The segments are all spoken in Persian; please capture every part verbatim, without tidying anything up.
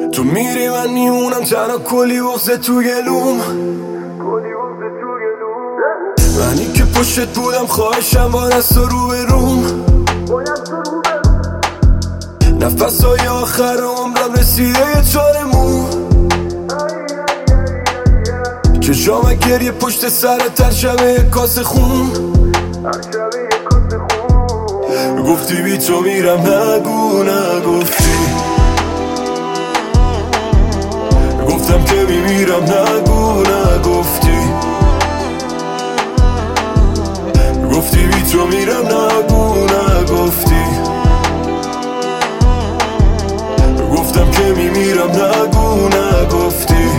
تو میری من میمونم تنها کلی بغض تو گلوم. منی که پشت بودم خواهشم با دست رو به روم. نفس های آخر عمرم رسیده یه چارمون. چشام گریه پشت سر تر شبه یک کاسه خون. گفتی بی تو میرم نگو نگفتی. گفتم که میمیرم نگو نگفتی. گفتی بی تو میرم نگو نگفتی. گفتم که میمیرم نگو نگفتی.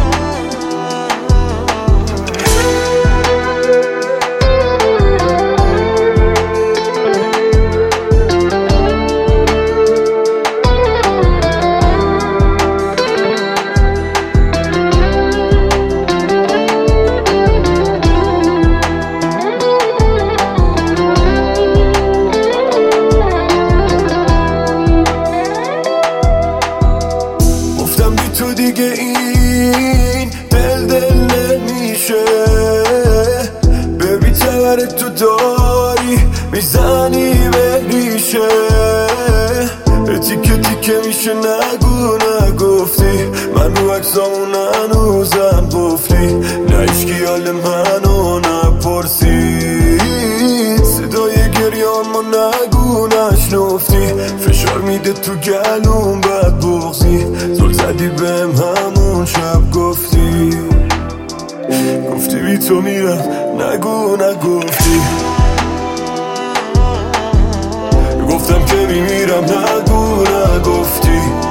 تو دیگه این دل دل نمیشه. ببی تبر تو داری میزنی به ریشه. تیکه تیکه میشه نگو نگفتی. من رو عکسامون هنوزم قفلی. نه اشکی حال منو نپرسید. صدای گریان ما نگو نشنفتی. فشار میده تو گلوم بد بغضی. زل زدی بهم همون شب گفتی. گفتی بی تو میرم نگو نگفتی. گفتم که میمیرم نگو نگفتی.